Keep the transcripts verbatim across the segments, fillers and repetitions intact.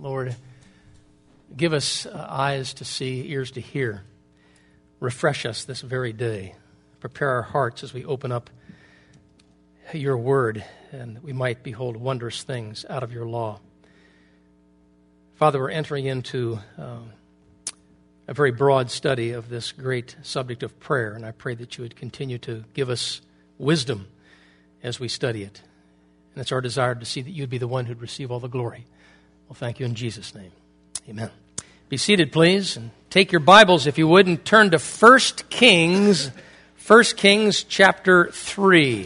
Lord, give us uh, eyes to see, ears to hear. Refresh us this very day. Prepare our hearts as we open up your word, and that we might behold wondrous things out of your law. Father, we're entering into uh, a very broad study of this great subject of prayer, and I pray that you would continue to give us wisdom as we study it. And it's our desire to see that you'd be the one who'd receive all the glory. Well, thank you in Jesus' name. Amen. Be seated, please, and take your Bibles, if you would, and turn to First Kings, First Kings chapter three.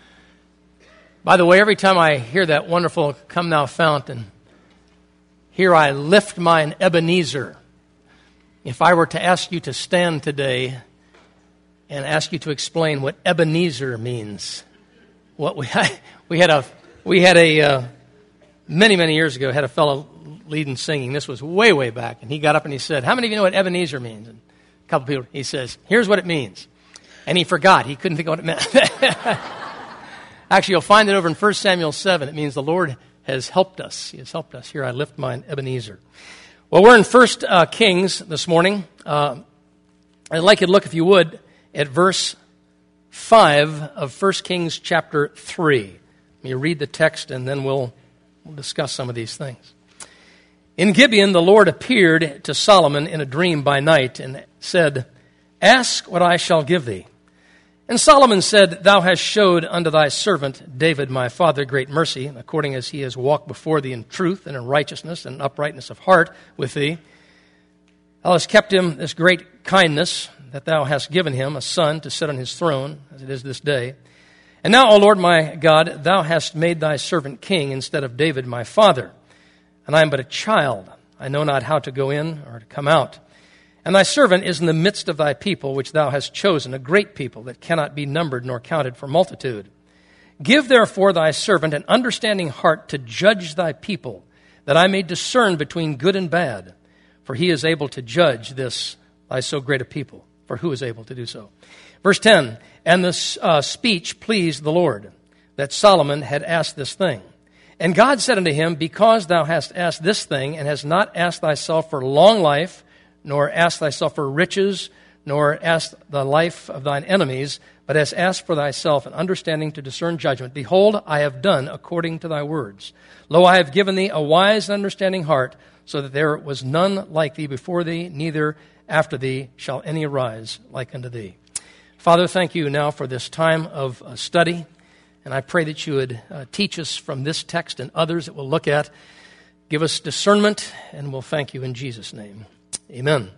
By the way, every time I hear that wonderful Come Thou Fountain, here I lift mine Ebenezer. If I were to ask you to stand today and ask you to explain what Ebenezer means, what we we had a we had a uh, many many years ago had a fellow leading singing. This was way way back, and he got up and he said, "How many of you know what Ebenezer means?" And a couple people. He says, "Here's what it means," and he forgot. He couldn't think of what it meant. Actually, you'll find it over in First Samuel seven. It means the Lord has helped us. He has helped us. Here I lift mine Ebenezer. Well, we're in First uh, Kings this morning. Uh, I'd like you to look, if you would, at verse five of First Kings chapter three. Let me read the text, and then we'll, we'll discuss some of these things. In Gibeon, the Lord appeared to Solomon in a dream by night and said, "Ask what I shall give thee." And Solomon said, "Thou hast showed unto thy servant David my father great mercy, according as he has walked before thee in truth and in righteousness and uprightness of heart with thee. Thou hast kept him this great kindness, that thou hast given him a son to sit on his throne, as it is this day. And now, O Lord my God, thou hast made thy servant king instead of David my father. And I am but a child. I know not how to go in or to come out. And thy servant is in the midst of thy people, which thou hast chosen, a great people that cannot be numbered nor counted for multitude. Give therefore thy servant an understanding heart to judge thy people, that I may discern between good and bad. For he is able to judge this thy so great a people. For who is able to do so?" Verse ten, "And the uh, speech pleased the Lord, that Solomon had asked this thing. And God said unto him, Because thou hast asked this thing, and hast not asked thyself for long life, nor asked thyself for riches, nor asked the life of thine enemies, but hast asked for thyself an understanding to discern judgment. Behold, I have done according to thy words. Lo, I have given thee a wise and understanding heart, so that there was none like thee before thee, neither after thee shall any arise like unto thee." Father, thank you now for this time of uh, study, and I pray that you would uh, teach us from this text and others that we'll look at. Give us discernment, and we'll thank you in Jesus' name. Amen.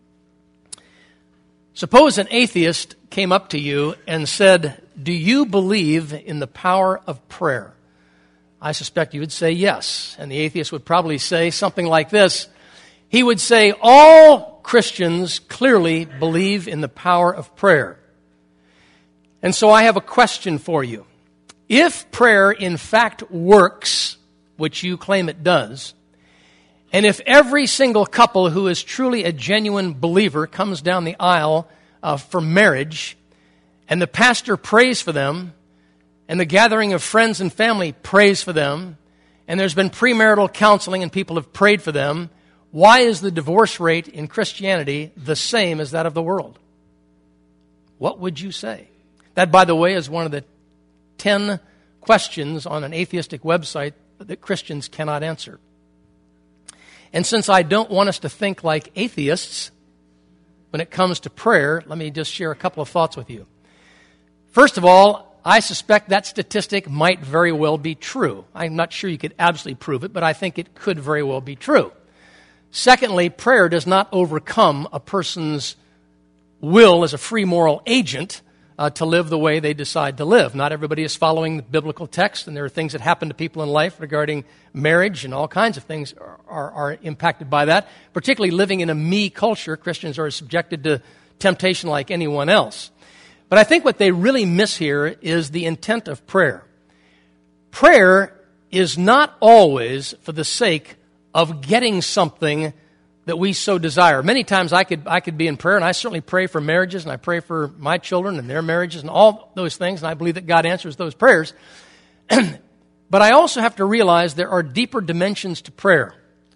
Suppose an atheist came up to you and said, "Do you believe in the power of prayer?" I suspect you would say yes. And the atheist would probably say something like this. He would say, "All Christians clearly believe in the power of prayer. And so I have a question for you. If prayer in fact works, which you claim it does, and if every single couple who is truly a genuine believer comes down the aisle uh, for marriage, and the pastor prays for them, and the gathering of friends and family prays for them, and there's been premarital counseling and people have prayed for them, why is the divorce rate in Christianity the same as that of the world?" What would you say? That, by the way, is one of the ten questions on an atheistic website that Christians cannot answer. And since I don't want us to think like atheists when it comes to prayer, let me just share a couple of thoughts with you. First of all, I suspect that statistic might very well be true. I'm not sure you could absolutely prove it, but I think it could very well be true. Secondly, prayer does not overcome a person's will as a free moral agent uh, to live the way they decide to live. Not everybody is following the biblical text, and there are things that happen to people in life regarding marriage, and all kinds of things are, are, are impacted by that. Particularly living in a me culture, Christians are subjected to temptation like anyone else. But I think what they really miss here is the intent of prayer. Prayer is not always for the sake of getting something that we so desire. Many times I could I could be in prayer, and I certainly pray for marriages, and I pray for my children and their marriages and all those things, and I believe that God answers those prayers. But I also have to realize there are deeper dimensions to prayer.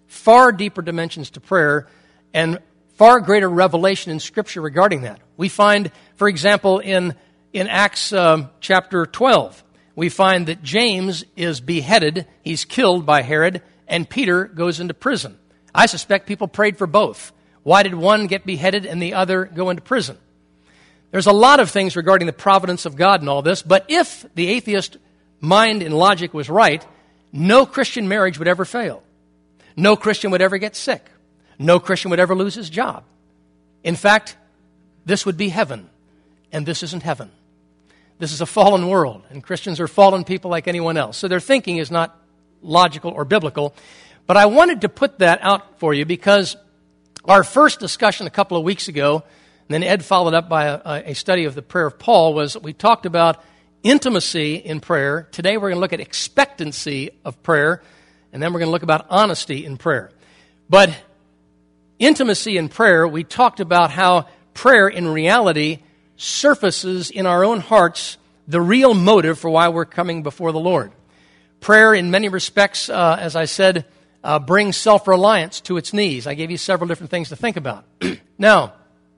far deeper dimensions to prayer and far greater revelation in Scripture regarding that. We find, for example, in, in Acts um, chapter twelve, we find that James is beheaded, he's killed by Herod, and Peter goes into prison. I suspect people prayed for both. Why did one get beheaded and the other go into prison? There's a lot of things regarding the providence of God in all this, but if the atheist mind and logic was right, no Christian marriage would ever fail. No Christian would ever get sick. No Christian would ever lose his job. In fact, this would be heaven, and this isn't heaven. This is a fallen world, and Christians are fallen people like anyone else. So their thinking is not logical or biblical. But I wanted to put that out for you because our first discussion a couple of weeks ago, and then Ed followed up by a, a study of the prayer of Paul, was we talked about intimacy in prayer. Today we're going to look at expectancy of prayer, and then we're going to look about honesty in prayer. But intimacy in prayer, we talked about how prayer in reality surfaces in our own hearts the real motive for why we're coming before the Lord. Prayer in many respects, uh, as I said, uh, brings self-reliance to its knees. I gave you several different things to think about. Now,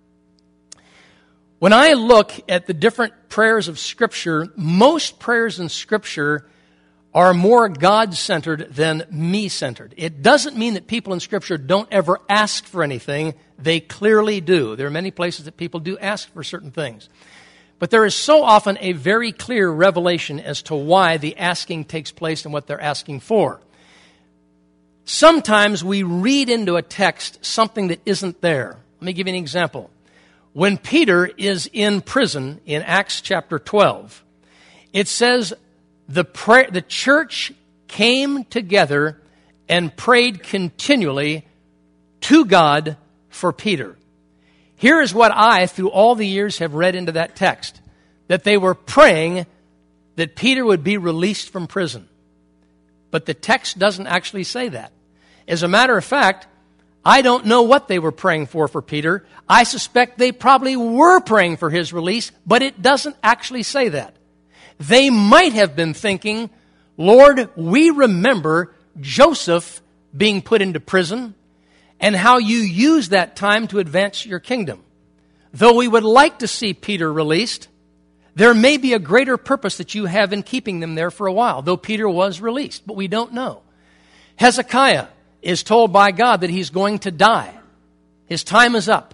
when I look at the different prayers of Scripture, most prayers in Scripture are more God-centered than me-centered. It doesn't mean that people in Scripture don't ever ask for anything. They clearly do. There are many places that people do ask for certain things. But there is so often a very clear revelation as to why the asking takes place and what they're asking for. Sometimes we read into a text something that isn't there. Let me give you an example. When Peter is in prison in Acts chapter twelve, it says the pray- the church came together and prayed continually to God for Peter. Here is what I, through all the years, have read into that text, that they were praying that Peter would be released from prison. But the text doesn't actually say that. As a matter of fact, I don't know what they were praying for for Peter. I suspect they probably were praying for his release, but it doesn't actually say that. They might have been thinking, Lord, we remember Joseph being put into prison and how you used that time to advance your kingdom. Though we would like to see Peter released, there may be a greater purpose that you have in keeping them there for a while, though Peter was released, but we don't know. Hezekiah is told by God that he's going to die. His time is up.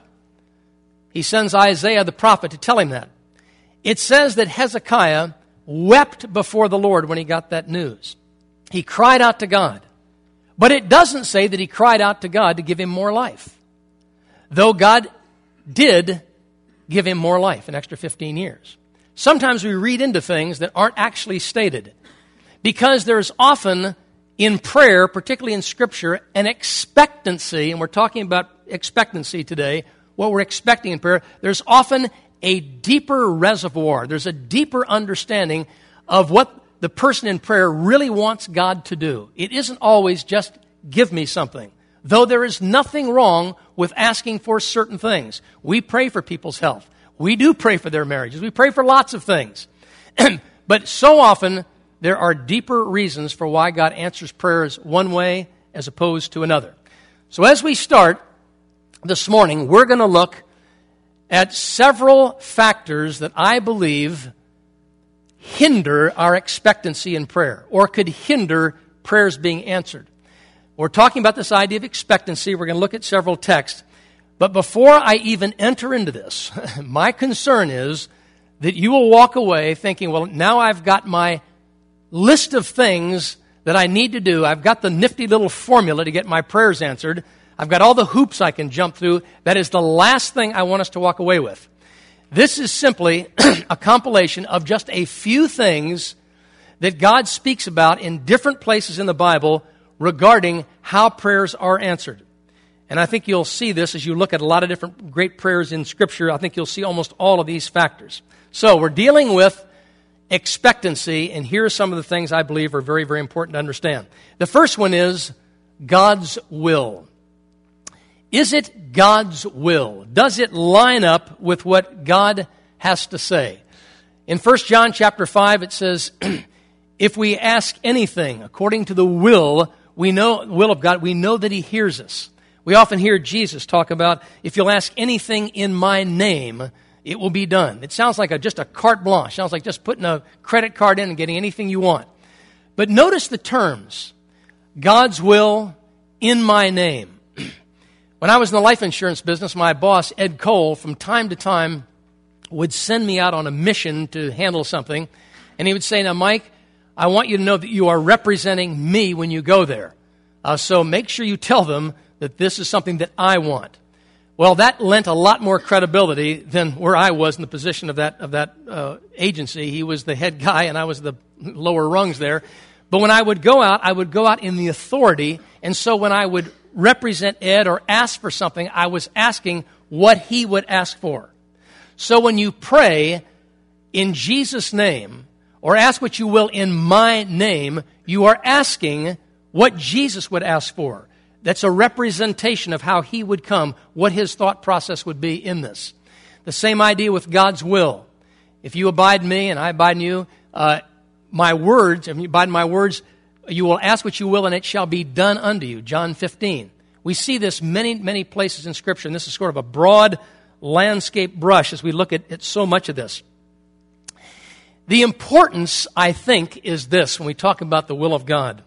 He sends Isaiah the prophet to tell him that. It says that Hezekiah wept before the Lord when he got that news. He cried out to God. But it doesn't say that he cried out to God to give him more life. Though God did give him more life, an extra fifteen years. Sometimes we read into things that aren't actually stated. Because there's often in prayer, particularly in Scripture, an expectancy, and we're talking about expectancy today, what we're expecting in prayer, there's often a deeper reservoir. There's a deeper understanding of what the person in prayer really wants God to do. It isn't always just give me something. Though there is nothing wrong with asking for certain things. We pray for people's health. We do pray for their marriages. We pray for lots of things. But so often, there are deeper reasons for why God answers prayers one way as opposed to another. So as we start this morning, we're going to look at several factors that I believe hinder our expectancy in prayer or could hinder prayers being answered. We're talking about this idea of expectancy. We're going to look at several texts. But before I even enter into this, my concern is that you will walk away thinking, well, now I've got my list of things that I need to do. I've got the nifty little formula to get my prayers answered. I've got all the hoops I can jump through. That is the last thing I want us to walk away with. This is simply a compilation of just a few things that God speaks about in different places in the Bible regarding how prayers are answered. And I think you'll see this as you look at a lot of different great prayers in Scripture. I think you'll see almost all of these factors. So we're dealing with expectancy, and here are some of the things I believe are very, very important to understand. The first one is God's will. Is it God's will? Does it line up with what God has to say? In First John chapter five, it says, if we ask anything according to the will we know the will of God. We know that He hears us. We often hear Jesus talk about, if you'll ask anything in my name, it will be done. It sounds like a, just a carte blanche. Sounds like just putting a credit card in and getting anything you want. But notice the terms. God's will in my name. When I was in the life insurance business, my boss, Ed Cole, from time to time would send me out on a mission to handle something. And he would say, now, Mike, I want you to know that you are representing me when you go there. Uh, so make sure you tell them that this is something that I want. Well, that lent a lot more credibility than where I was in the position of that of that uh, agency. He was the head guy, and I was the lower rungs there. But when I would go out, I would go out in the authority. And so when I would represent Ed or ask for something, I was asking what he would ask for. So when you pray in Jesus' name, or ask what you will in my name, you are asking what Jesus would ask for. That's a representation of how He would come, what His thought process would be in this. The same idea with God's will. If you abide in me and I abide in you, uh, my words, if you abide in my words, you will ask what you will and it shall be done unto you. John fifteen. We see this many, many places in Scripture, and this is sort of a broad landscape brush as we look at, at so much of this. The importance, I think, is this when we talk about the will of God.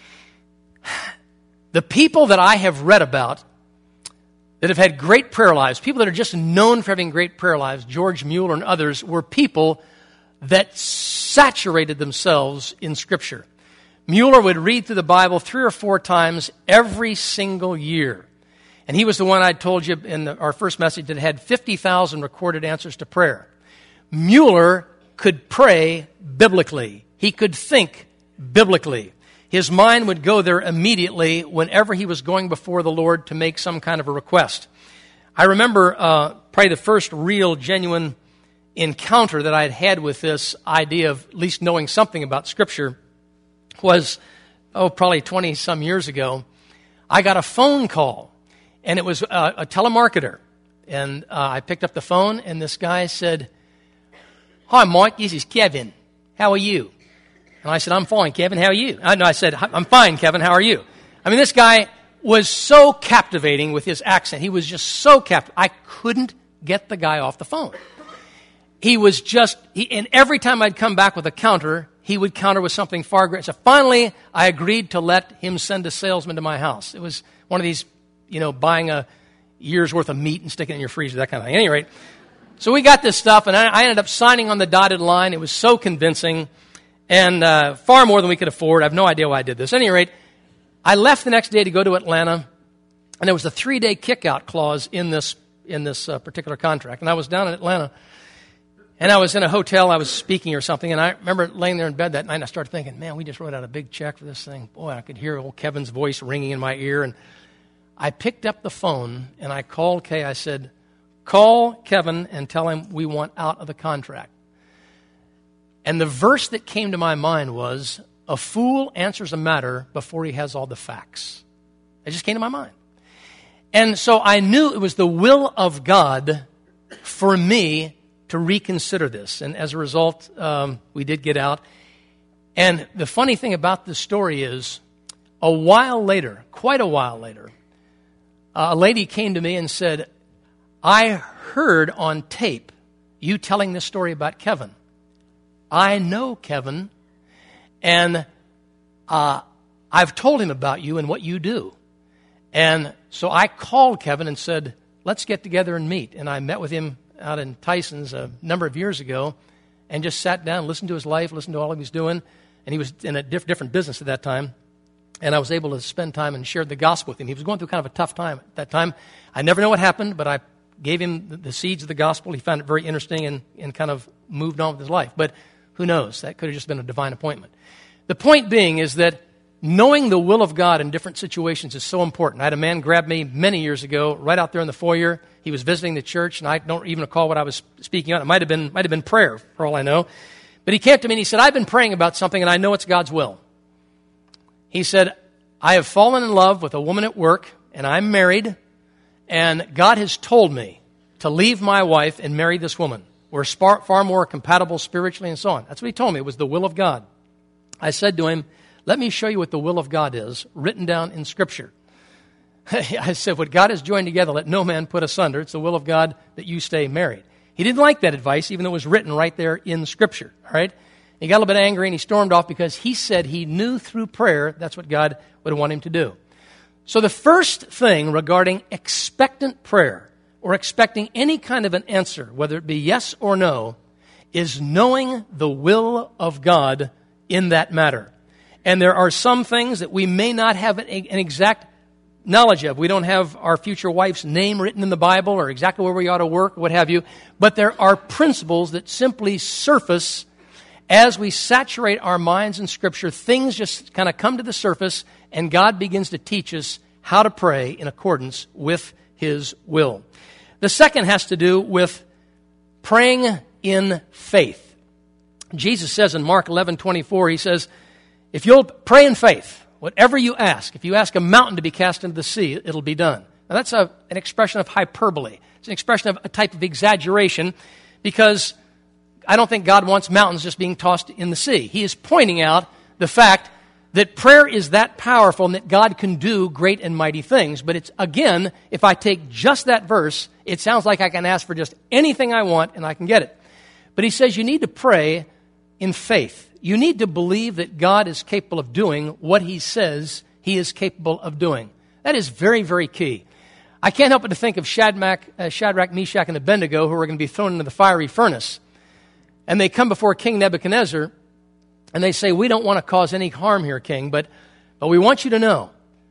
The people that I have read about that have had great prayer lives, people that are just known for having great prayer lives, George Mueller and others, were people that saturated themselves in Scripture. Mueller would read through the Bible three or four times every single year. And he was the one I told you in the, our first message that had fifty thousand recorded answers to prayer. Mueller could pray biblically. He could think biblically. His mind would go there immediately whenever he was going before the Lord to make some kind of a request. I remember uh, probably the first real, genuine encounter that I had had with this idea of at least knowing something about Scripture was, oh, probably twenty-some years ago. I got a phone call, and it was uh, a telemarketer. And uh, I picked up the phone, and this guy said, "Hi, Mike, this is Kevin. How are you?" And I said, "I'm fine, Kevin. How are you?" I, no, I said, "I'm fine, Kevin. How are you?" I mean, this guy was so captivating with his accent. He was just so captivating. I couldn't get the guy off the phone. He was just, he, and every time I'd come back with a counter, he would counter with something far greater. So finally, I agreed to let him send a salesman to my house. It was one of these, you know, buying a year's worth of meat and sticking it in your freezer, that kind of thing. At any rate, so we got this stuff, and I, I ended up signing on the dotted line. It was so convincing. And uh, far more than we could afford. I have no idea why I did this. At any rate, I left the next day to go to Atlanta, and there was a three-day kick-out clause in this in this uh, particular contract. And I was down in Atlanta, and I was in a hotel. I was speaking or something, and I remember laying there in bed that night, and I started thinking, man, we just wrote out a big check for this thing. Boy, I could hear old Kevin's voice ringing in my ear. And I picked up the phone, and I called Kay. I said, "Call Kevin and tell him we want out of the contract." And the verse that came to my mind was, "A fool answers a matter before he has all the facts." It just came to my mind. And so I knew it was the will of God for me to reconsider this. And as a result, um, we did get out. And the funny thing about this story is, a while later, quite a while later, uh, a lady came to me and said, "I heard on tape you telling this story about Kevin. I know Kevin, and uh, I've told him about you and what you do." And so I called Kevin and said, "Let's get together and meet." And I met with him out in Tyson's a number of years ago and just sat down, listened to his life, listened to all he was doing. And he was in a diff- different business at that time. And I was able to spend time and share the gospel with him. He was going through kind of a tough time at that time. I never know what happened, but I gave him the, the seeds of the gospel. He found it very interesting and, and kind of moved on with his life. But who knows? That could have just been a divine appointment. The point being is that knowing the will of God in different situations is so important. I had a man grab me many years ago right out there in the foyer. He was visiting the church, and I don't even recall what I was speaking on. It might have been might have been prayer, for all I know. But he came to me and he said, "I've been praying about something, and I know it's God's will." He said, "I have fallen in love with a woman at work, and I'm married, and God has told me to leave my wife and marry this woman. We're far, far more compatible spiritually and so on." That's what he told me. It was the will of God. I said to him, Let me show you what the will of God is, written down in Scripture. I said, what God has joined together, let no man put asunder. It's the will of God that you stay married. He didn't like that advice, even though it was written right there in Scripture. All right? He got a little bit angry and he stormed off because he said he knew through prayer that's what God would want him to do. So the first thing regarding expectant prayer or expecting any kind of an answer, whether it be yes or no, is knowing the will of God in that matter. And there are some things that we may not have an, an exact knowledge of. We don't have our future wife's name written in the Bible or exactly where we ought to work, what have you. But there are principles that simply surface as we saturate our minds in Scripture. Things just kind of come to the surface, and God begins to teach us how to pray in accordance with His will. The second has to do with praying in faith. Jesus says in Mark eleven twenty-four, He says, if you'll pray in faith, whatever you ask, if you ask a mountain to be cast into the sea, it'll be done. Now that's a, an expression of hyperbole. It's an expression of a type of exaggeration, because I don't think God wants mountains just being tossed in the sea. He is pointing out the fact that prayer is that powerful and that God can do great and mighty things. But it's, again, if I take just that verse, it sounds like I can ask for just anything I want and I can get it. But he says you need to pray in faith. You need to believe that God is capable of doing what He says He is capable of doing. That is very, very key. I can't help but to think of Shadrach, uh, Shadrach, Meshach, and Abednego, who are going to be thrown into the fiery furnace. And they come before King Nebuchadnezzar, and they say, we don't want to cause any harm here, King, but, but we want you to know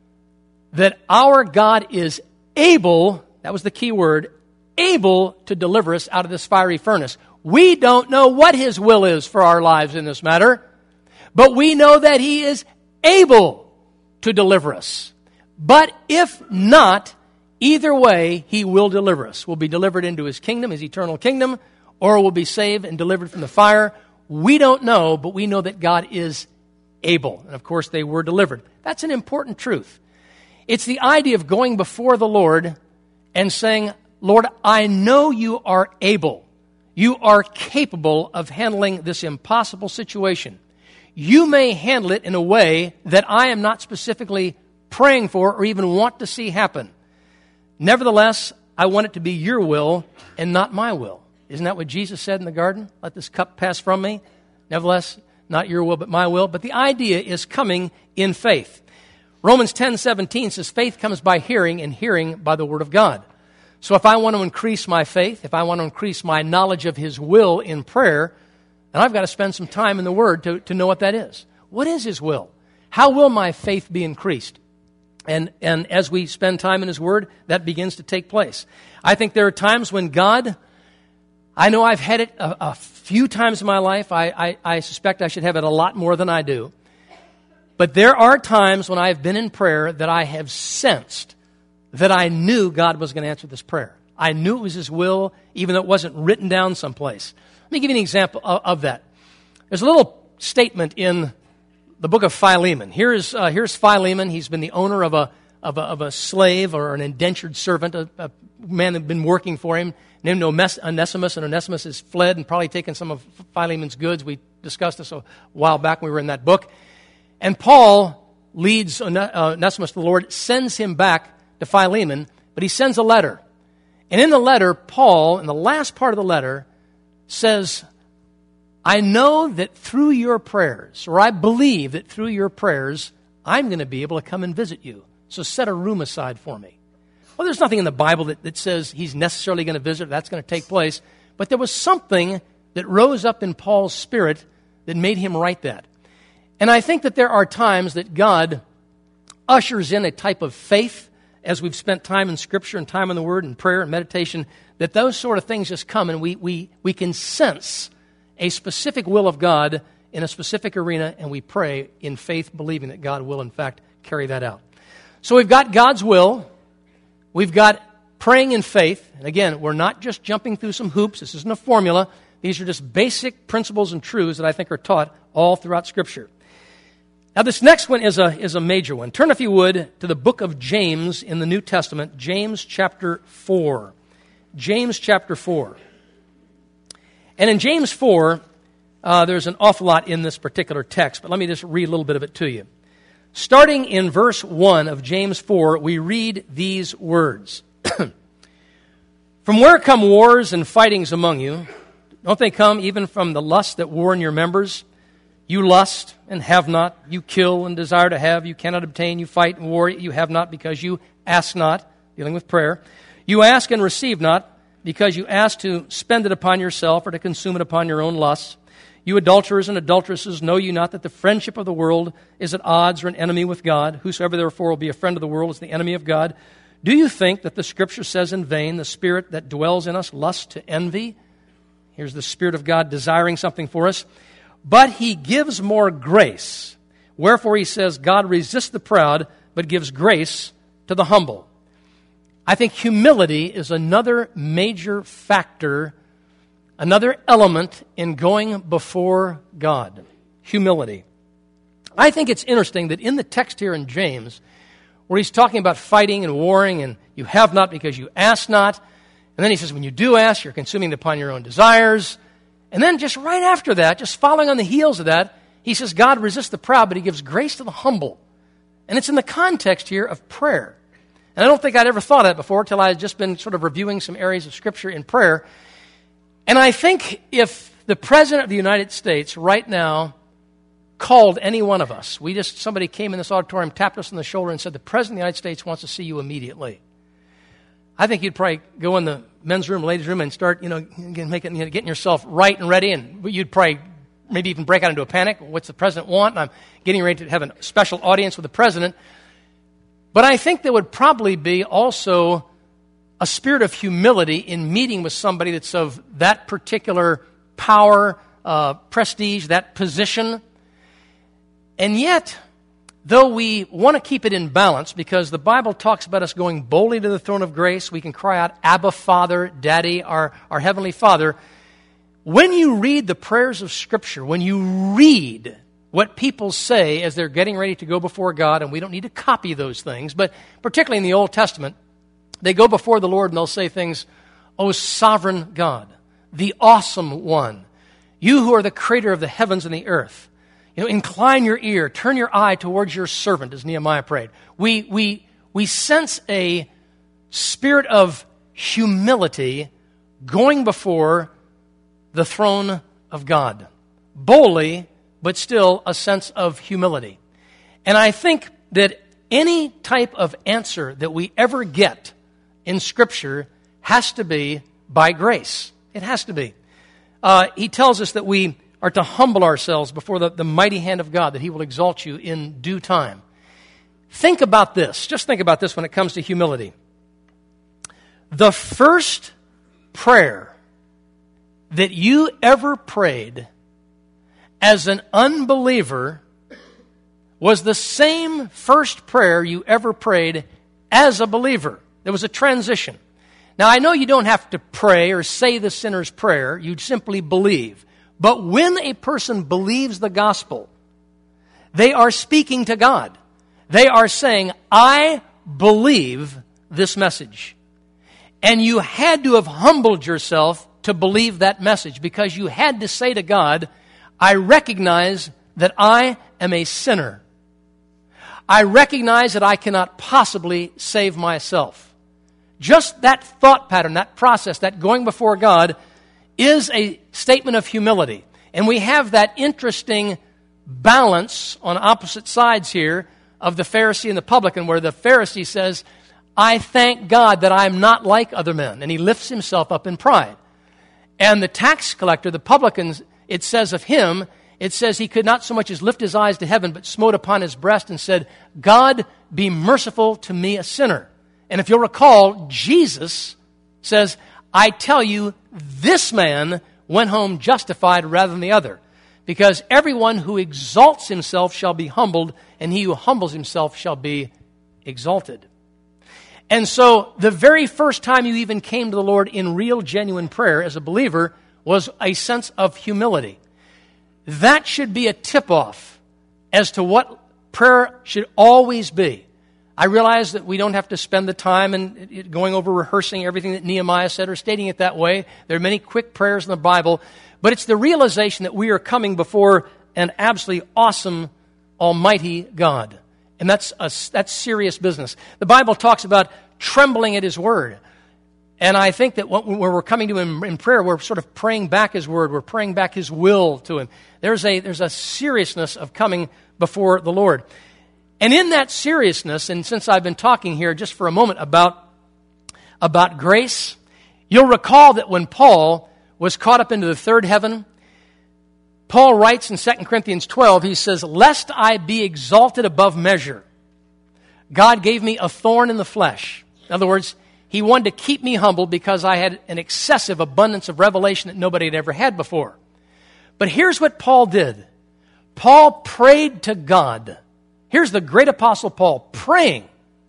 that our God is able, that was the key word, able to deliver us out of this fiery furnace. We don't know what His will is for our lives in this matter, but we know that He is able to deliver us. But if not, either way, He will deliver us. We'll be delivered into His kingdom, His eternal kingdom, or we'll be saved and delivered from the fire. We don't know, but we know that God is able. And of course, they were delivered. That's an important truth. It's the idea of going before the Lord and saying, Lord, I know you are able. You are capable of handling this impossible situation. You may handle it in a way that I am not specifically praying for or even want to see happen. Nevertheless, I want it to be your will and not my will. Isn't that what Jesus said in the garden? Let this cup pass from me. Nevertheless, not your will, but my will. But the idea is coming in faith. Romans ten seventeen says, faith comes by hearing, and hearing by the word of God. So if I want to increase my faith, if I want to increase my knowledge of His will in prayer, then I've got to spend some time in the Word to, to know what that is. What is His will? How will my faith be increased? And, and as we spend time in His Word, that begins to take place. I think there are times when God... I know I've had it a, a few times in my life. I, I, I suspect I should have it a lot more than I do. But there are times when I've been in prayer that I have sensed that I knew God was going to answer this prayer. I knew it was His will, even though it wasn't written down someplace. Let me give you an example of, of that. There's a little statement in the book of Philemon. Here's, uh, here's Philemon. He's been the owner of a, of a, of a slave or an indentured servant, a, a man that had been working for him, named Onesimus, and Onesimus has fled and probably taken some of Philemon's goods. We discussed this a while back when we were in that book. And Paul leads Onesimus to the Lord, sends him back to Philemon, but he sends a letter. And in the letter, Paul, in the last part of the letter, says, I know that through your prayers, or I believe that through your prayers, I'm going to be able to come and visit you. So set a room aside for me. Well, there's nothing in the Bible that, that says he's necessarily going to visit, that's going to take place. But there was something that rose up in Paul's spirit that made him write that. And I think that there are times that God ushers in a type of faith, as we've spent time in Scripture and time in the Word and prayer and meditation, that those sort of things just come and we, we, we can sense a specific will of God in a specific arena, and we pray in faith, believing that God will, in fact, carry that out. So we've got God's will. We've got praying in faith. And again, we're not just jumping through some hoops. This isn't a formula. These are just basic principles and truths that I think are taught all throughout Scripture. Now, this next one is a, is a major one. Turn, if you would, to the book of James in the New Testament, James chapter four. James chapter four. And in James four, Uh, there's an awful lot in this particular text, but let me just read a little bit of it to you. Starting in verse one of James four, we read these words. From where come wars and fightings among you? Don't they come even from the lust that war in your members? You lust and have not. You kill and desire to have. You cannot obtain. You fight and war. You have not because you ask not. Dealing with prayer. You ask and receive not because you ask to spend it upon yourself or to consume it upon your own lusts. You adulterers and adulteresses, know you not that the friendship of the world is at odds or an enemy with God? Whosoever therefore will be a friend of the world is the enemy of God. Do you think that the Scripture says in vain, the Spirit that dwells in us lusts to envy? Here's the Spirit of God desiring something for us. But He gives more grace. Wherefore He says, God resists the proud, but gives grace to the humble. I think humility is another major factor, another element in going before God. Humility. I think it's interesting that in the text here in James, where he's talking about fighting and warring, and you have not because you ask not. And then he says, when you do ask, you're consuming it upon your own desires. And then just right after that, just following on the heels of that, he says, God resists the proud, but He gives grace to the humble. And it's in the context here of prayer. And I don't think I'd ever thought of that before until I had just been sort of reviewing some areas of Scripture in prayer. And I think if the President of the United States right now called any one of us, we just, somebody came in this auditorium, tapped us on the shoulder and said, the President of the United States wants to see you immediately. I think you'd probably go in the men's room, ladies' room, and start, you know, making, you know, getting yourself right and ready, and you'd probably maybe even break out into a panic. What's the President want? And I'm getting ready to have a special audience with the President. But I think there would probably be also a spirit of humility in meeting with somebody that's of that particular power, uh, prestige, that position. And yet, though we want to keep it in balance, because the Bible talks about us going boldly to the throne of grace, we can cry out, Abba, Father, Daddy, our, our Heavenly Father. When you read the prayers of Scripture, when you read what people say as they're getting ready to go before God, and we don't need to copy those things, but particularly in the Old Testament, they go before the Lord and they'll say things, O sovereign God, the awesome one, you who are the creator of the heavens and the earth. You know, incline your ear, turn your eye towards your servant, as Nehemiah prayed. We, we, we sense a spirit of humility going before the throne of God. Boldly, but still a sense of humility. And I think that any type of answer that we ever get in Scripture has to be by grace. It has to be. Uh, he tells us that we are to humble ourselves before the, the mighty hand of God, that He will exalt you in due time. Think about this. Just think about this when it comes to humility. The first prayer that you ever prayed as an unbeliever was the same first prayer you ever prayed as a believer. There was a transition. Now, I know you don't have to pray or say the sinner's prayer. You simply believe. But when a person believes the gospel, they are speaking to God. They are saying, I believe this message. And you had to have humbled yourself to believe that message, because you had to say to God, I recognize that I am a sinner. I recognize that I cannot possibly save myself. Just that thought pattern, that process, that going before God is a statement of humility. And we have that interesting balance on opposite sides here of the Pharisee and the publican, where the Pharisee says, I thank God that I am not like other men. And he lifts himself up in pride. And the tax collector, the publican, it says of him, it says he could not so much as lift his eyes to heaven, but smote upon his breast and said, God, be merciful to me, a sinner. And if you'll recall, Jesus says, I tell you, this man went home justified rather than the other. Because everyone who exalts himself shall be humbled, and he who humbles himself shall be exalted. And so the very first time you even came to the Lord in real, genuine prayer as a believer was a sense of humility. That should be a tip-off as to what prayer should always be. I realize that we don't have to spend the time in going over rehearsing everything that Nehemiah said or stating it that way. There are many quick prayers in the Bible, but it's the realization that we are coming before an absolutely awesome, almighty God. And that's a, that's serious business. The Bible talks about trembling at His Word. And I think that when we're coming to Him in prayer, we're sort of praying back His Word. We're praying back His will to Him. There's a, there's a seriousness of coming before the Lord. And in that seriousness, and since I've been talking here just for a moment about, about grace, you'll recall that when Paul was caught up into the third heaven, Paul writes in Second Corinthians twelve, he says, "Lest I be exalted above measure, God gave me a thorn in the flesh." In other words, He wanted to keep me humble because I had an excessive abundance of revelation that nobody had ever had before. But here's what Paul did. Paul prayed to God. Here's the great apostle Paul praying,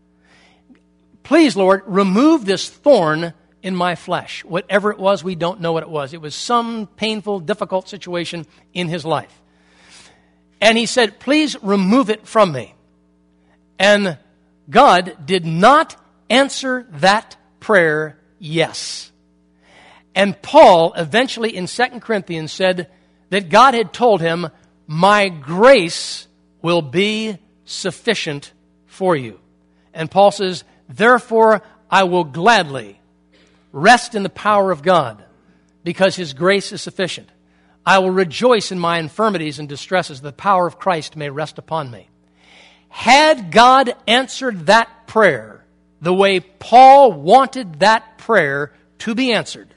"Please, Lord, remove this thorn in my flesh." Whatever it was, we don't know what it was. It was some painful, difficult situation in his life. And he said, "Please remove it from me." And God did not answer that prayer, yes. And Paul eventually in Second Corinthians said that God had told him, "My grace will be sufficient for you." And Paul says, "Therefore I will gladly rest in the power of God, because His grace is sufficient. I will rejoice in my infirmities and distresses. The power of Christ may rest upon me." Had God answered that prayer the way Paul wanted that prayer to be answered,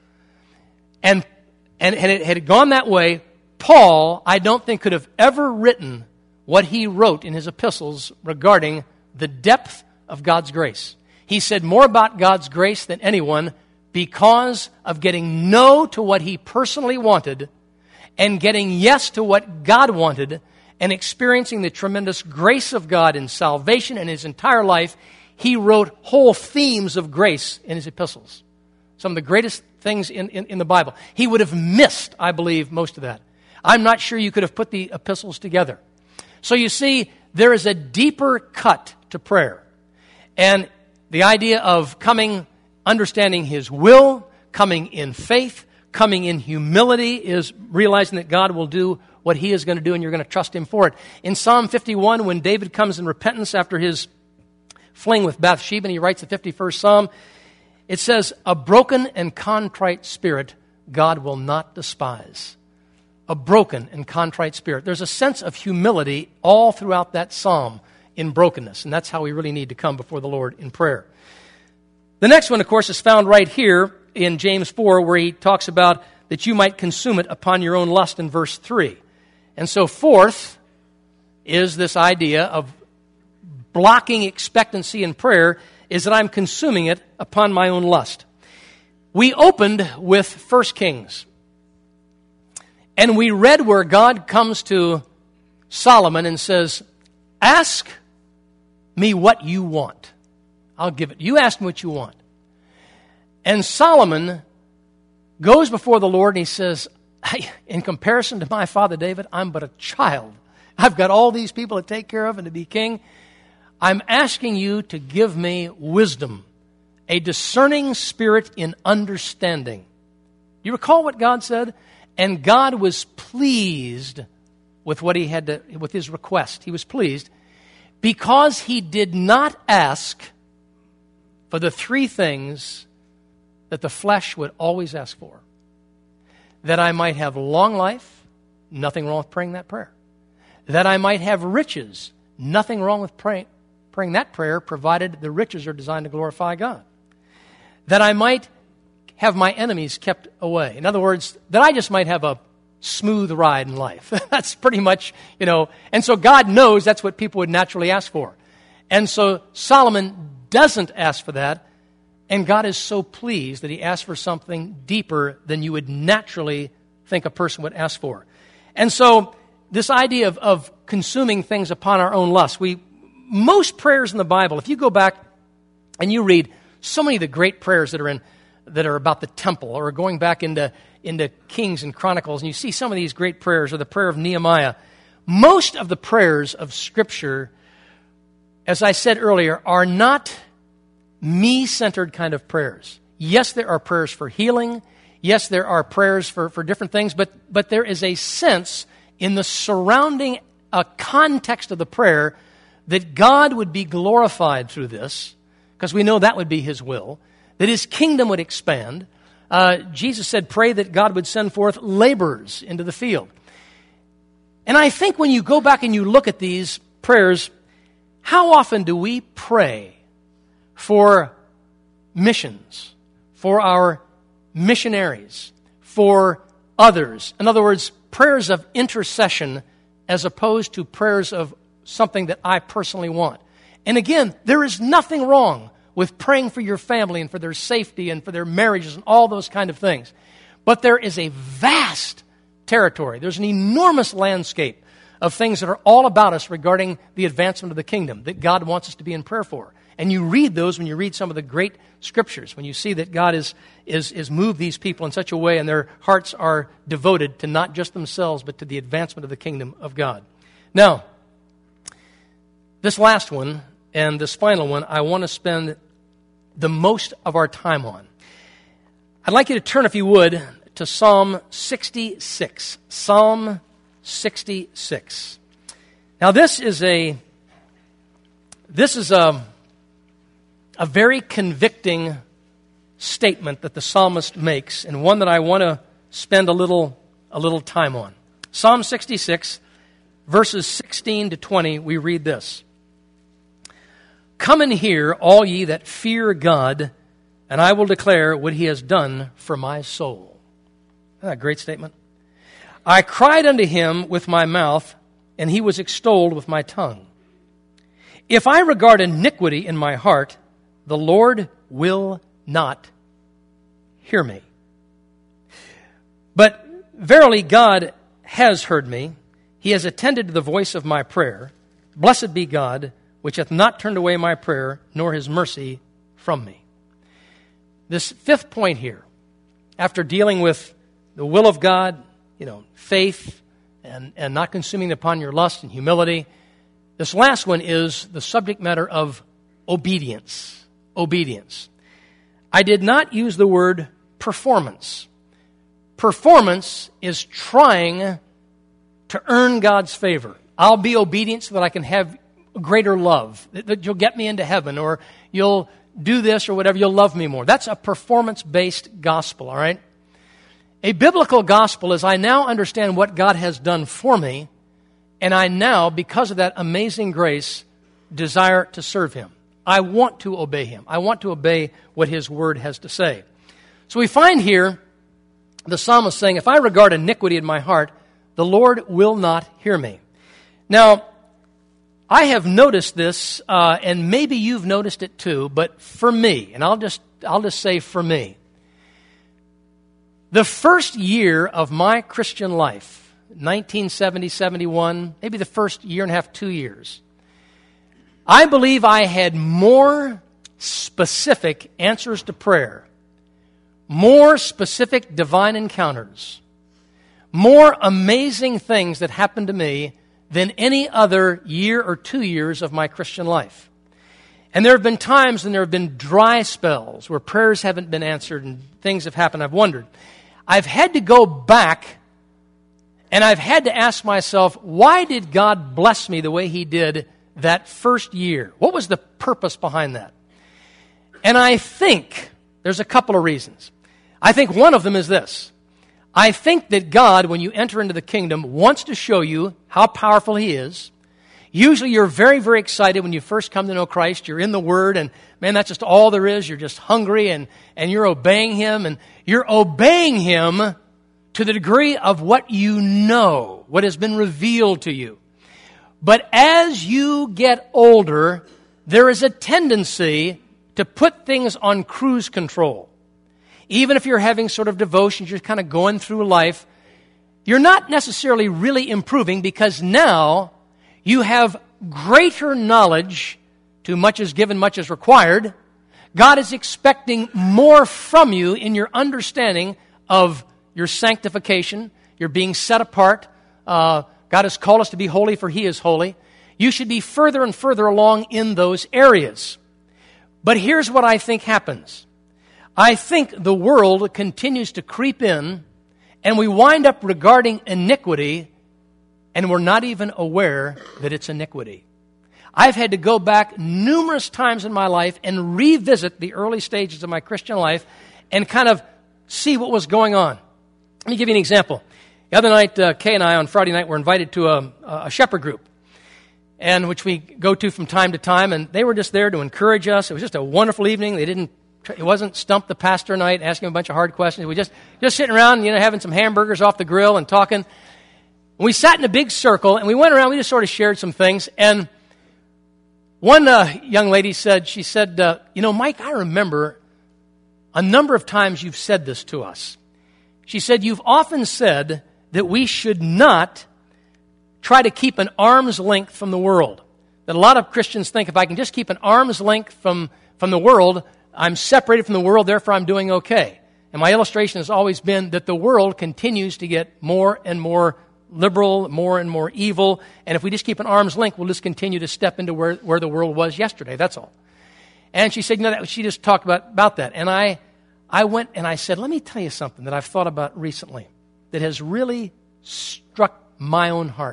and, and, and it had gone that way, Paul, I don't think, could have ever written what he wrote in his epistles regarding the depth of God's grace. He said more about God's grace than anyone because of getting no to what he personally wanted and getting yes to what God wanted and experiencing the tremendous grace of God in salvation in his entire life. He wrote whole themes of grace in his epistles. Some of the greatest things in, in, in the Bible. He would have missed, I believe, most of that. I'm not sure you could have put the epistles together. So you see, there is a deeper cut to prayer. And the idea of coming, understanding His will, coming in faith, coming in humility is realizing that God will do what He is going to do and you're going to trust Him for it. In Psalm fifty-one, when David comes in repentance after his fling with Bathsheba, and he writes the fifty-first Psalm, it says, "A broken and contrite spirit God will not despise." A broken and contrite spirit. There's a sense of humility all throughout that psalm in brokenness, and that's how we really need to come before the Lord in prayer. The next one, of course, is found right here in James four, where he talks about that you might consume it upon your own lust in verse three. And so fourth is this idea of blocking expectancy in prayer, is that I'm consuming it upon my own lust. We opened with First Kings. And we read where God comes to Solomon and says, "Ask me what you want. I'll give it. You ask me what you want." And Solomon goes before the Lord and he says, "In comparison to my father David, I'm but a child. I've got all these people to take care of and to be king. I'm asking you to give me wisdom, a discerning spirit in understanding." You recall what God said? And God was pleased with what he had to, with his request. He was pleased because he did not ask for the three things that the flesh would always ask for. That I might have long life, nothing wrong with praying that prayer. That I might have riches, nothing wrong with praying, praying that prayer, provided the riches are designed to glorify God. That I might have my enemies kept away. In other words, that I just might have a smooth ride in life. That's pretty much, you know, and so God knows that's what people would naturally ask for. And so Solomon doesn't ask for that, and God is so pleased that he asks for something deeper than you would naturally think a person would ask for. And so this idea of, of consuming things upon our own lust, we, most prayers in the Bible, if you go back and you read so many of the great prayers that are in that are about the temple, or going back into, into Kings and Chronicles, and you see some of these great prayers, or the prayer of Nehemiah. Most of the prayers of Scripture as I said earlier, are not me-centered kind of prayers. Yes, there are prayers for healing. Yes, there are prayers for, for different things, but, but there is a sense in the surrounding uh, context of the prayer that God would be glorified through this, because we know that would be His will, that His kingdom would expand. Uh, Jesus said, pray that God would send forth laborers into the field. And I think when you go back and you look at these prayers, how often do we pray for missions, for our missionaries, for others? In other words, prayers of intercession as opposed to prayers of something that I personally want. And again, there is nothing wrong with praying for your family and for their safety and for their marriages and all those kind of things. But there is a vast territory. There's an enormous landscape of things that are all about us regarding the advancement of the kingdom that God wants us to be in prayer for. And you read those when you read some of the great scriptures, when you see that God is, is, is moved these people in such a way and their hearts are devoted to not just themselves, but to the advancement of the kingdom of God. Now, this last one and this final one, I want to spend the most of our time on. I'd like you to turn, if you would, to Psalm sixty-six. Psalm sixty-six. Now, this is a this is a a very convicting statement that the psalmist makes, and one that I want to spend a little a little time on. Psalm sixty-six, verses sixteen to twenty, we read this. Come and hear, all ye that fear God, and I will declare what He has done for my soul. Isn't that a great statement? I cried unto Him with my mouth, and He was extolled with my tongue. If I regard iniquity in my heart, the Lord will not hear me. But verily God has heard me. He has attended to the voice of my prayer. Blessed be God, which hath not turned away my prayer, nor His mercy from me. This fifth point here, after dealing with the will of God, you know, faith, and, and not consuming upon your lust and humility, this last one is the subject matter of obedience. Obedience. I did not use the word performance. Performance is trying to earn God's favor. I'll be obedient so that I can have greater love, that you'll get me into heaven, or you'll do this or whatever, you'll love me more. That's a performance-based gospel, all right? A biblical gospel is I now understand what God has done for me, and I now, because of that amazing grace, desire to serve Him. I want to obey Him. I want to obey what His word has to say. So we find here the psalmist saying, if I regard iniquity in my heart, the Lord will not hear me. Now, I have noticed this, uh, and maybe you've noticed it too, but for me, and I'll just I'll just say for me, the first year of my Christian life, nineteen seventy, seventy-one, maybe the first year and a half, two years, I believe I had more specific answers to prayer, more specific divine encounters, more amazing things that happened to me than any other year or two years of my Christian life. And there have been times when there have been dry spells where prayers haven't been answered and things have happened. I've wondered. I've had to go back and I've had to ask myself, why did God bless me the way He did that first year? What was the purpose behind that? And I think there's a couple of reasons. I think one of them is this. I think that God, when you enter into the kingdom, wants to show you how powerful He is. Usually you're very, very excited when you first come to know Christ. You're in the Word, and man, that's just all there is. You're just hungry, and, and you're obeying Him, and you're obeying Him to the degree of what you know, what has been revealed to you. But as you get older, there is a tendency to put things on cruise control. Even if you're having sort of devotions, you're kind of going through life, you're not necessarily really improving because now you have greater knowledge. Too much is given, much is required. God is expecting more from you in your understanding of your sanctification. You're being set apart. Uh, God has called us to be holy, for He is holy. You should be further and further along in those areas. But here's what I think happens. I think the world continues to creep in, and we wind up regarding iniquity, and we're not even aware that it's iniquity. I've had to go back numerous times in my life and revisit the early stages of my Christian life and kind of see what was going on. Let me give you an example. The other night, uh, Kay and I, on Friday night, were invited to a, a shepherd group, and which we go to from time to time, and they were just there to encourage us. It was just a wonderful evening. They didn't, it wasn't stump the pastor night, asking him a bunch of hard questions. We just, just sitting around, you know, having some hamburgers off the grill and talking. We sat in a big circle, and we went around, we just sort of shared some things, and one uh, young lady said, she said, uh, you know, Mike, I remember a number of times you've said this to us. She said, you've often said that we should not try to keep an arm's length from the world. That a lot of Christians think if I can just keep an arm's length from, from the world, I'm separated from the world, therefore I'm doing okay. And my illustration has always been that the world continues to get more and more liberal, more and more evil, and if we just keep an arm's length, we'll just continue to step into where, where the world was yesterday, that's all. And she said, you know, that, she just talked about, about that. And I, I went and I said, let me tell you something that I've thought about recently that has really struck my own heart.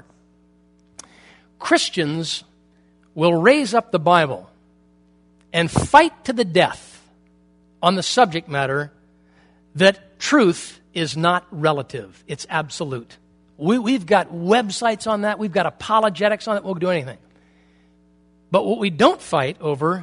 Christians will raise up the Bible and fight to the death on the subject matter that truth is not relative, it's absolute. We, we've got websites on that. We've got apologetics on it. We'll do anything. But what we don't fight over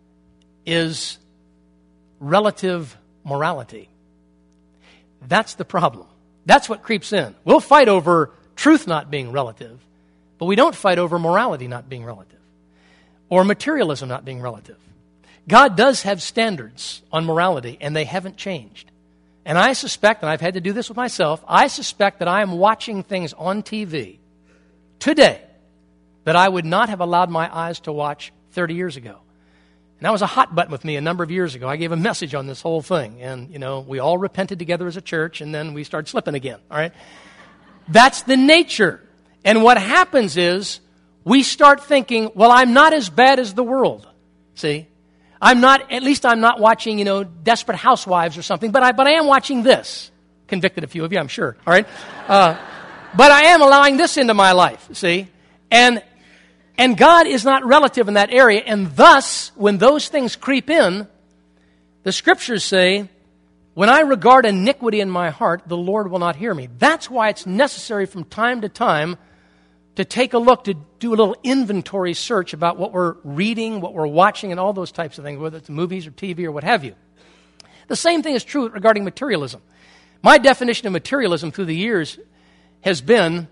is relative morality. That's the problem. That's what creeps in. We'll fight over truth not being relative, but we don't fight over morality not being relative or materialism not being relative. God does have standards on morality, and they haven't changed. And I suspect, and I've had to do this with myself, I suspect that I am watching things on T V today that I would not have allowed my eyes to watch thirty years ago. And that was a hot button with me a number of years ago. I gave a message on this whole thing. And, you know, we all repented together as a church, and then we started slipping again, all right? That's the nature. And what happens is we start thinking, well, I'm not as bad as the world, see? I'm not, at least I'm not watching, you know, Desperate Housewives or something, but I, but I am watching this. Convicted a few of you, I'm sure, all right? Uh, but I am allowing this into my life, see? And, and God is not relative in that area, and thus, when those things creep in, the Scriptures say, when I regard iniquity in my heart, the Lord will not hear me. That's why it's necessary from time to time to take a look, to do a little inventory search about what we're reading, what we're watching, and all those types of things, whether it's movies or T V or what have you. The same thing is true regarding materialism. My definition of materialism through the years has been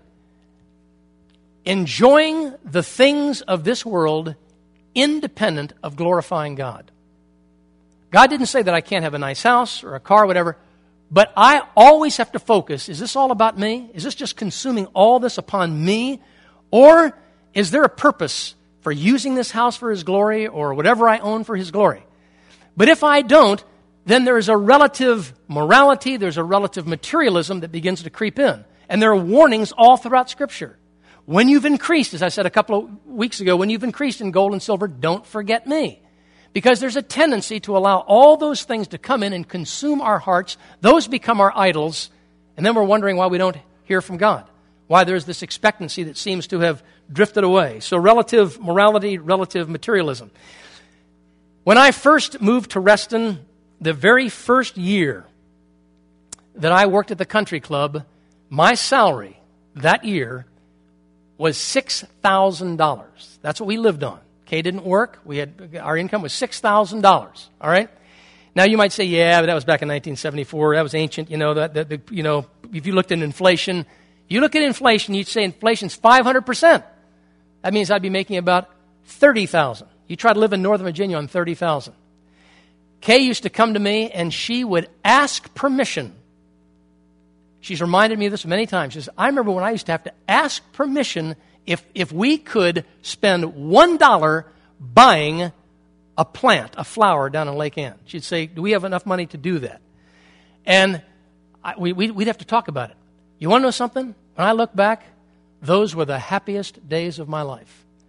enjoying the things of this world independent of glorifying God. God didn't say that I can't have a nice house or a car or whatever, but I always have to focus, is this all about me? Is this just consuming all this upon me? Or is there a purpose for using this house for His glory or whatever I own for His glory? But if I don't, then there is a relative morality, there's a relative materialism that begins to creep in. And there are warnings all throughout Scripture. When you've increased, as I said a couple of weeks ago, when you've increased in gold and silver, don't forget me. Because there's a tendency to allow all those things to come in and consume our hearts. Those become our idols. And then we're wondering why we don't hear from God. Why there's this expectancy that seems to have drifted away. So relative morality, relative materialism. When I first moved to Reston, the very first year that I worked at the country club, my salary that year was six thousand dollars. That's what we lived on. Kay didn't work. We had our income was six thousand dollars. All right. Now you might say, yeah, but that was back in nineteen seventy-four. That was ancient. You know that, that the, you know if you looked at inflation, you look at inflation, you'd say inflation's five hundred percent. That means I'd be making about thirty thousand. You try to live in Northern Virginia on thirty thousand. Kay used to come to me and she would ask permission. She's reminded me of this many times. She says, I remember when I used to have to ask permission if if we could spend one dollar buying a plant, a flower down in Lake Ann. She'd say, do we have enough money to do that? And I, we, we'd have to talk about it. You want to know something? When I look back, those were the happiest days of my life.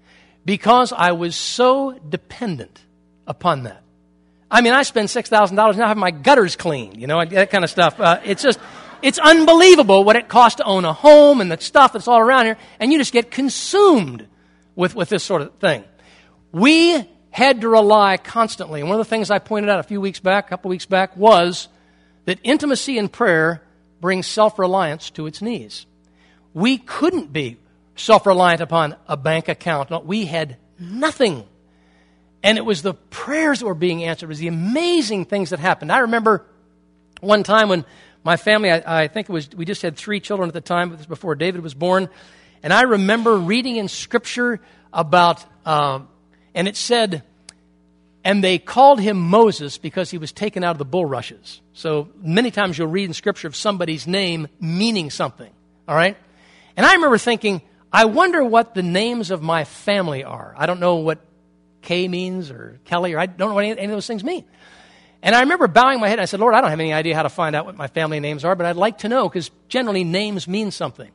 because I was so dependent upon that. I mean, I spend six thousand dollars now having my gutters cleaned, you know, that kind of stuff. Uh, it's just, it's unbelievable what it costs to own a home and the stuff that's all around here, and you just get consumed with, with this sort of thing. We had to rely constantly, and one of the things I pointed out a few weeks back, a couple weeks back, was that intimacy in prayer brings self-reliance to its knees. We couldn't be self-reliant upon a bank account. No, we had nothing. And it was the prayers that were being answered. It was the amazing things that happened. I remember one time when my family, I, I think it was, we just had three children at the time, it was before David was born, and I remember reading in Scripture about, um, and it said, and they called him Moses because he was taken out of the bulrushes. So many times you'll read in Scripture of somebody's name meaning something, all right? And I remember thinking, I wonder what the names of my family are. I don't know what Kay means or Kelly, or I don't know what any, any of those things mean. And I remember bowing my head and I said, Lord, I don't have any idea how to find out what my family names are, but I'd like to know because generally names mean something.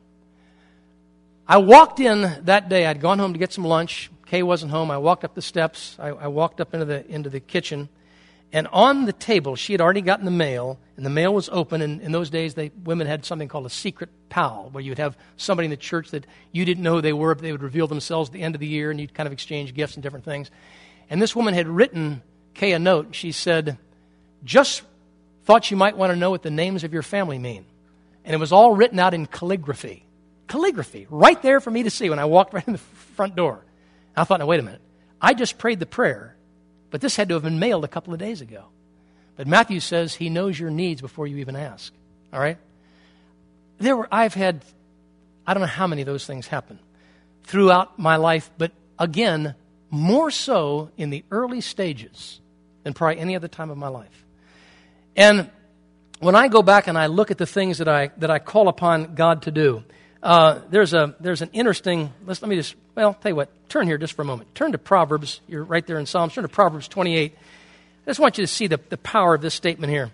I walked in that day. I'd gone home to get some lunch. Kay wasn't home. I walked up the steps. I, I walked up into the into the kitchen. And on the table, she had already gotten the mail, and the mail was open. And in those days, they, women had something called a secret pal, where you would have somebody in the church that you didn't know who they were, but they would reveal themselves at the end of the year, and you'd kind of exchange gifts and different things. And this woman had written Kay a note. She said, just thought you might want to know what the names of your family mean. And it was all written out in calligraphy. Calligraphy, right there for me to see when I walked right in the front door. And I thought, now, wait a minute. I just prayed the prayer, but this had to have been mailed a couple of days ago. But Matthew says he knows your needs before you even ask. All right? There were, I've had, I don't know how many of those things happen throughout my life, but again, more so in the early stages than probably any other time of my life. And when I go back and I look at the things that I that I call upon God to do, uh, there's a there's an interesting. Let's let me just well tell you what. Turn here just for a moment. Turn to Proverbs. You're right there in Psalms. Turn to Proverbs twenty-eight. I just want you to see the, the power of this statement here.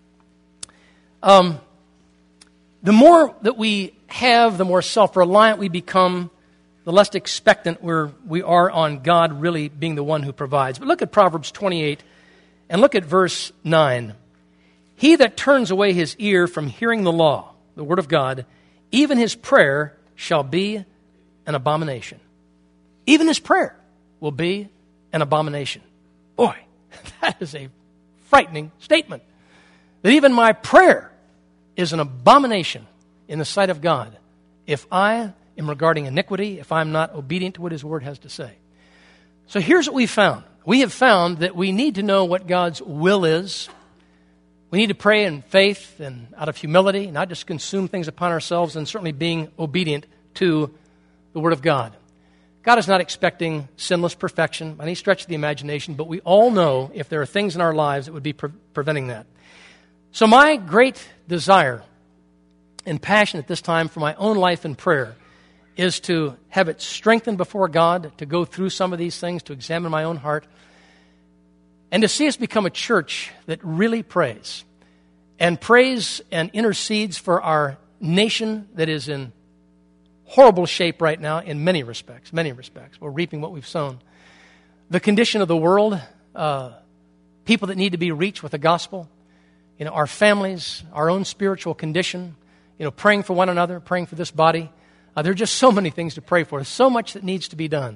Um, the more that we have, the more self-reliant we become, the less expectant we're, we are on God really being the one who provides. But look at Proverbs twenty-eight and look at verse nine. He that turns away his ear from hearing the law, the word of God, even his prayer shall be an abomination. Even his prayer will be an abomination. Boy, that is a frightening statement. That even my prayer is an abomination in the sight of God if I am regarding iniquity, if I'm not obedient to what his word has to say. So here's what we found. We have found that we need to know what God's will is. We need to pray in faith and out of humility, not just consume things upon ourselves, and certainly being obedient to the Word of God. God is not expecting sinless perfection by any stretch of the imagination, but we all know if there are things in our lives that would be pre- preventing that. So my great desire and passion at this time for my own life in prayer is to have it strengthened before God, to go through some of these things, to examine my own heart, and to see us become a church that really prays, and prays and intercedes for our nation that is in horrible shape right now in many respects, many respects. We're reaping what we've sown. The condition of the world, uh, people that need to be reached with the gospel, you know, our families, our own spiritual condition, you know, praying for one another, praying for this body. Uh, there are just so many things to pray for. There's so much that needs to be done.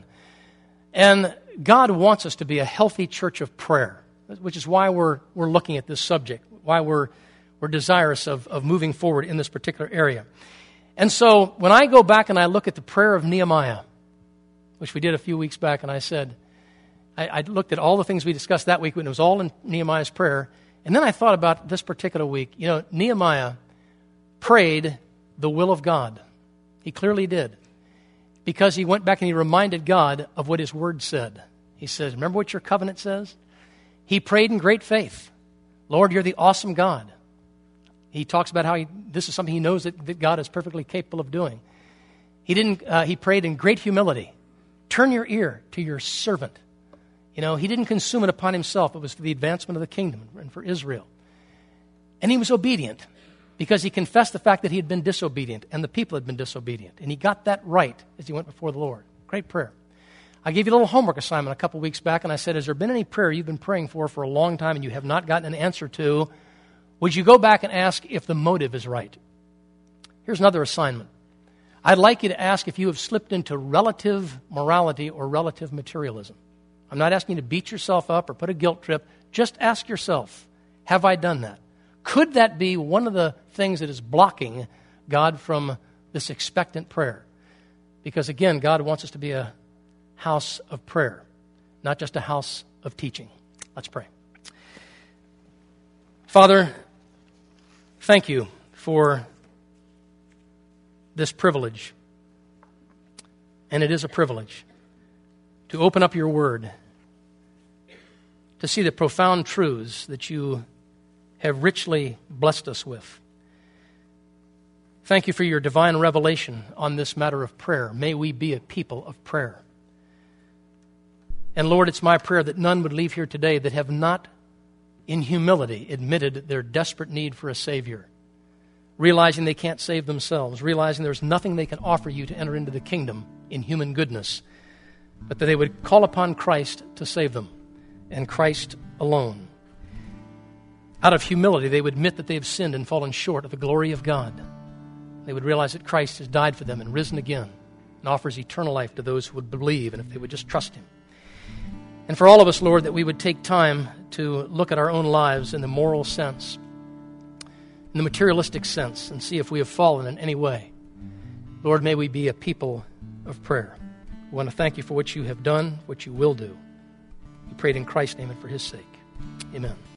And God wants us to be a healthy church of prayer, which is why we're we're looking at this subject, why we're we're desirous of, of moving forward in this particular area. And so when I go back and I look at the prayer of Nehemiah, which we did a few weeks back, and I said, I, I looked at all the things we discussed that week, and it was all in Nehemiah's prayer. And then I thought about this particular week. You know, Nehemiah prayed the will of God. He clearly did. Because he went back and he reminded God of what his word said. He says, remember what your covenant says? He prayed in great faith. Lord, you're the awesome God. He talks about how he, this is something he knows that, that God is perfectly capable of doing. He didn't. Uh, he prayed in great humility. Turn your ear to your servant. You know, he didn't consume it upon himself. It was for the advancement of the kingdom and for Israel. And he was obedient because he confessed the fact that he had been disobedient and the people had been disobedient. And he got that right as he went before the Lord. Great prayer. I gave you a little homework assignment a couple weeks back, and I said, has there been any prayer you've been praying for for a long time and you have not gotten an answer to? Would you go back and ask if the motive is right? Here's another assignment. I'd like you to ask if you have slipped into relative morality or relative materialism. I'm not asking you to beat yourself up or put a guilt trip. Just ask yourself, have I done that? Could that be one of the things that is blocking God from this expectant prayer? Because again, God wants us to be a house of prayer, not just a house of teaching. Let's pray. Father, thank you for this privilege, and it is a privilege, to open up your word, to see the profound truths that you have richly blessed us with. Thank you for your divine revelation on this matter of prayer. May we be a people of prayer. And Lord, it's my prayer that none would leave here today that have not, in humility, admitted their desperate need for a Savior, realizing they can't save themselves, realizing there's nothing they can offer you to enter into the kingdom in human goodness, but that they would call upon Christ to save them, and Christ alone. Out of humility, they would admit that they have sinned and fallen short of the glory of God. They would realize that Christ has died for them and risen again and offers eternal life to those who would believe and if they would just trust Him. And for all of us, Lord, that we would take time to look at our own lives in the moral sense, in the materialistic sense, and see if we have fallen in any way. Lord, may we be a people of prayer. We want to thank you for what you have done, what you will do. We pray it in Christ's name and for His sake. Amen.